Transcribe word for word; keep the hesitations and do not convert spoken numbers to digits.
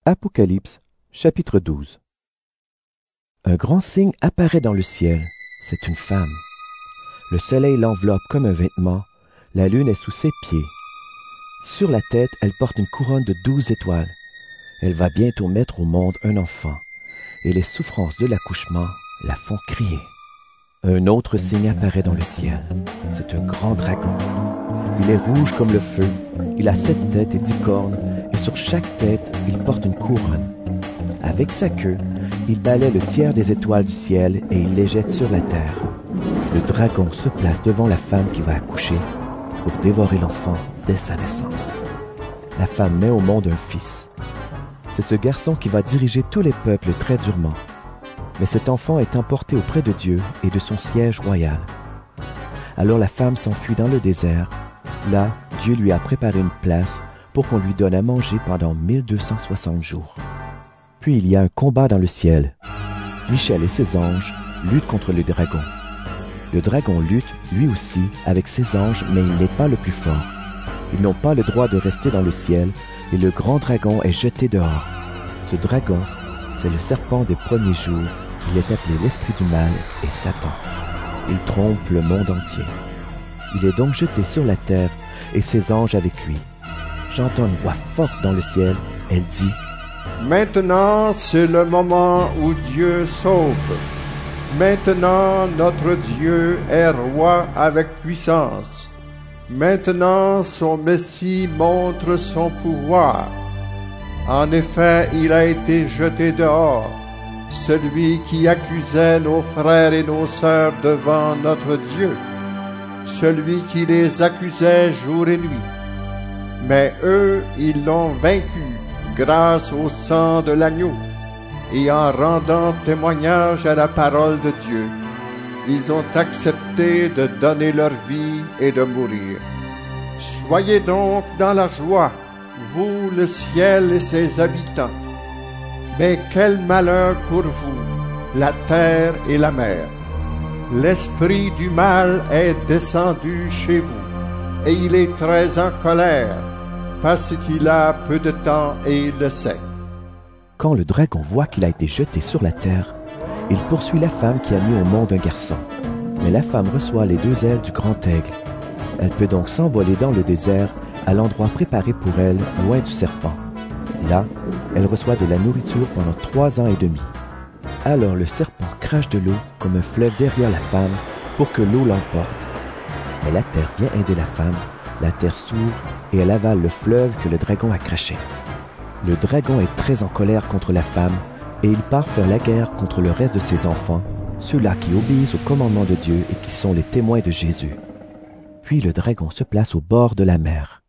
Apocalypse, chapitre douze. Un grand signe apparaît dans le ciel, c'est une femme. Le soleil l'enveloppe comme un vêtement, la lune est sous ses pieds. Sur la tête, elle porte une couronne de douze étoiles. Elle va bientôt mettre au monde un enfant, et les souffrances de l'accouchement la font crier. Un autre signe apparaît dans le ciel, c'est un grand dragon. Il est rouge comme le feu, il a sept têtes et dix cornes, et sur chaque tête, il porte une couronne. Avec sa queue, il balaie le tiers des étoiles du ciel et il les jette sur la terre. Le dragon se place devant la femme qui va accoucher pour dévorer l'enfant dès sa naissance. La femme met au monde un fils. C'est ce garçon qui va diriger tous les peuples très durement. Mais cet enfant est emporté auprès de Dieu et de son siège royal. Alors la femme s'enfuit dans le désert. Là, Dieu lui a préparé une place pour qu'on lui donne à manger pendant mille deux cent soixante jours. Puis il y a un combat dans le ciel. Michel et ses anges luttent contre le dragon. Le dragon lutte, lui aussi, avec ses anges, mais il n'est pas le plus fort. Ils n'ont pas le droit de rester dans le ciel, et le grand dragon est jeté dehors. Ce dragon, c'est le serpent des premiers jours. Il est appelé l'esprit du mal et Satan. Il trompe le monde entier. Il est donc jeté sur la terre, et ses anges avec lui. J'entends une voix forte dans le ciel. Elle dit: Maintenant, c'est le moment où Dieu sauve. Maintenant, notre Dieu est roi avec puissance. Maintenant, son Messie montre son pouvoir. En effet, il a été jeté dehors, celui qui accusait nos frères et nos sœurs devant notre Dieu, celui qui les accusait jour et nuit. Mais eux, ils l'ont vaincu grâce au sang de l'agneau et en rendant témoignage à la parole de Dieu. Ils ont accepté de donner leur vie et de mourir. Soyez donc dans la joie, vous, le ciel et ses habitants. Mais quel malheur pour vous, la terre et la mer. L'esprit du mal est descendu chez vous, et il est très en colère, parce qu'il a peu de temps et il le sait. Quand le dragon voit qu'il a été jeté sur la terre, il poursuit la femme qui a mis au monde un garçon. Mais la femme reçoit les deux ailes du grand aigle. Elle peut donc s'envoler dans le désert, à l'endroit préparé pour elle, loin du serpent. Là, elle reçoit de la nourriture pendant trois ans et demi. Alors le serpent crache de l'eau comme un fleuve derrière la femme pour que l'eau l'emporte. Mais la terre vient aider la femme, la terre s'ouvre et elle avale le fleuve que le dragon a craché. Le dragon est très en colère contre la femme et il part faire la guerre contre le reste de ses enfants, ceux-là qui obéissent au commandement de Dieu et qui sont les témoins de Jésus. Puis le dragon se place au bord de la mer.